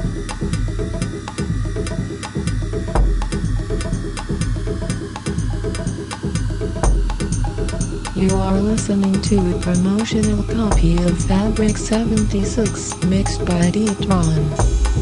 You are listening to a promotional copy of Fabric 76 mixed by D-Tron.